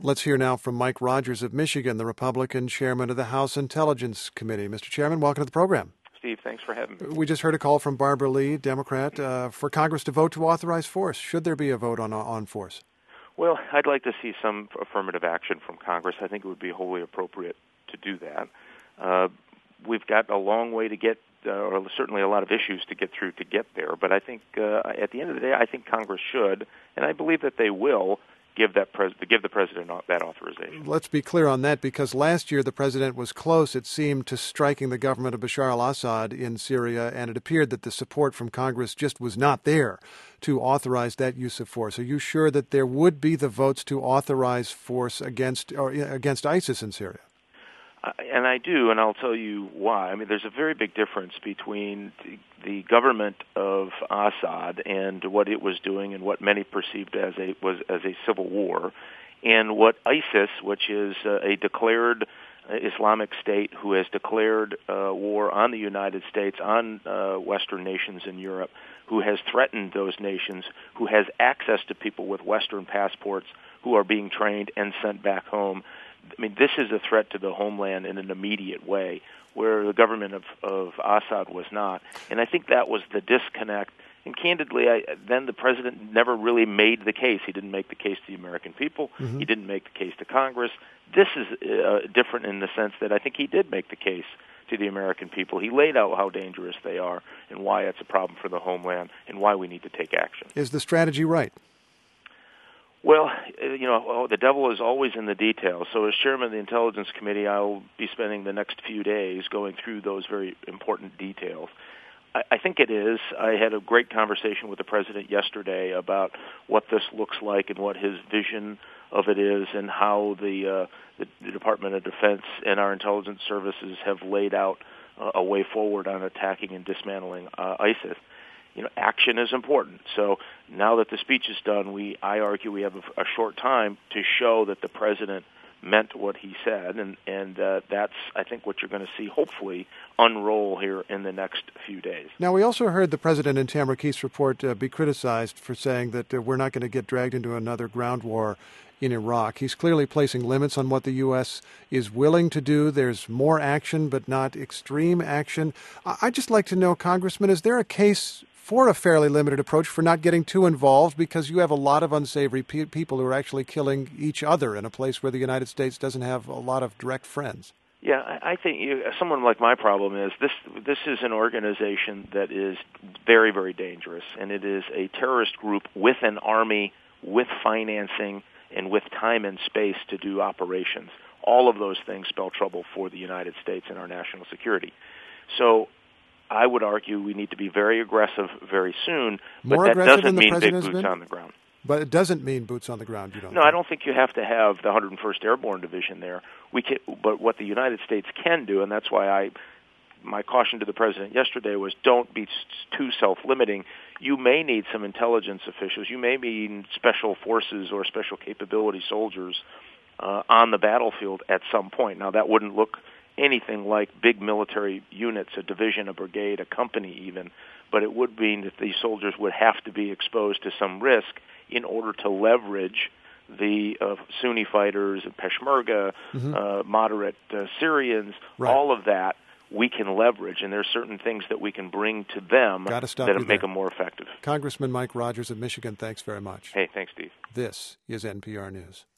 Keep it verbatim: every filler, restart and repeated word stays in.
Let's hear now from Mike Rogers of Michigan, the Republican chairman of the House Intelligence Committee. Mister Chairman, welcome to the program. Steve, thanks for having me. We just heard a call from Barbara Lee, Democrat, uh, for Congress to vote to authorize force. Should there be a vote on on force? Well, I'd like to see some affirmative action from Congress. I think it would be wholly appropriate to do that. Uh, we've got a long way to get, uh, or certainly a lot of issues to get through to get there. But I think uh, at the end of the day, I think Congress should, and I believe that they will, give that pres- give the president that authorization. Let's be clear on that, because last year the president was close, it seemed, to striking the government of Bashar al-Assad in Syria, and it appeared that the support from Congress just was not there to authorize that use of force. Are you sure that there would be the votes to authorize force against or against ISIS in Syria? Uh, and I do, and I'll tell you why. I mean, there's a very big difference between the government of Assad and what it was doing and what many perceived as a was as a civil war, and what ISIS, which is uh, a declared uh, Islamic state who has declared uh, war on the United States, on uh, Western nations in Europe, who has threatened those nations, who has access to people with Western passports who are being trained and sent back home. I mean, this is a threat to the homeland in an immediate way, where the government of, of Assad was not. And I think that was the disconnect. And candidly, I, then the president never really made the case. He didn't make the case to the American people. Mm-hmm. He didn't make the case to Congress. This is uh, different in the sense that I think he did make the case to the American people. He laid out how dangerous they are and why it's a problem for the homeland and why we need to take action. Is the strategy right? Well, you know, the devil is always in the details. So as chairman of the Intelligence Committee, I'll be spending the next few days going through those very important details. I, I think it is. I had a great conversation with the president yesterday about what this looks like and what his vision of it is, and how the, uh, the, the Department of Defense and our intelligence services have laid out uh, a way forward on attacking and dismantling uh, ISIS. You know, action is important. So now that the speech is done, we, I argue we have a, a short time to show that the president meant what he said, and, and uh, that's, I think, what you're going to see, hopefully, unroll here in the next few days. Now, we also heard the president in Tamara Keith's report uh, be criticized for saying that uh, we're not going to get dragged into another ground war in Iraq. He's clearly placing limits on what the U S is willing to do. There's more action, but not extreme action. I'd just like to know, Congressman, is there a case for a fairly limited approach for not getting too involved, because you have a lot of unsavory pe- people who are actually killing each other in a place where the United States doesn't have a lot of direct friends? Yeah, I think you, someone like my problem is this. This is an organization that is very, very dangerous, and it is a terrorist group with an army, with financing, and with time and space to do operations. All of those things spell trouble for the United States and our national security. So I would argue we need to be very aggressive very soon, but More that aggressive doesn't than the mean big president's boots been? on the ground. But it doesn't mean boots on the ground, you don't No, think? I don't think you have to have the one hundred first Airborne Division there. We can, but what the United States can do, and that's why I, my caution to the president yesterday was, don't be too self-limiting. You may need some intelligence officials. You may need special forces or special capability soldiers uh, on the battlefield at some point. Now, that wouldn't look anything like big military units, a division, a brigade, a company even, but it would mean that these soldiers would have to be exposed to some risk in order to leverage the uh, Sunni fighters, Peshmerga, mm-hmm. uh, moderate uh, Syrians, right. All of that we can leverage, and there's certain things that we can bring to them that make there. them more effective. Congressman Mike Rogers of Michigan, thanks very much. Hey, thanks, Steve. This is N P R News.